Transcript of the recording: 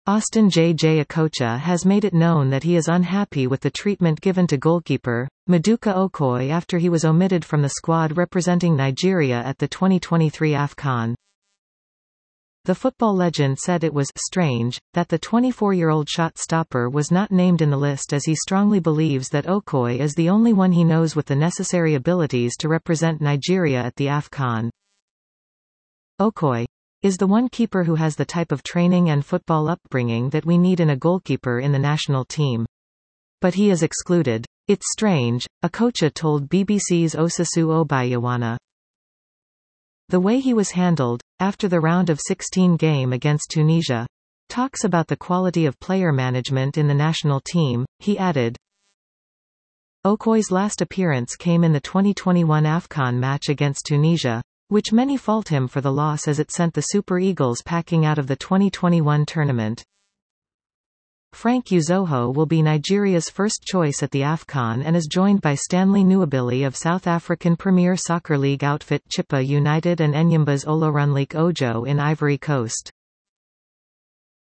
Austin J. Okocha has made it known that he is unhappy with the treatment given to goalkeeper Maduka Okoye after he was omitted from the squad representing Nigeria at the 2023 AFCON. The football legend said it was strange that the 24-year-old shot stopper was not named in the list, as he strongly believes that Okoye is the only one he knows with the necessary abilities to represent Nigeria at the AFCON. Okoye is the one keeper who has the type of training and football upbringing that we need in a goalkeeper in the national team. But he is excluded. It's strange, Okocha told BBC's Osasu Obayawana. The way he was handled, after the round of 16 game against Tunisia, talks about the quality of player management in the national team, he added. Okoye's last appearance came in the 2021 AFCON match against Tunisia, which many fault him for the loss as it sent the Super Eagles packing out of the 2021 tournament. Frank Uzoho will be Nigeria's first choice at the AFCON and is joined by Stanley Nwabali of South African Premier Soccer League outfit Chippa United and Enyimba's Olorunloke Ojo in Ivory Coast.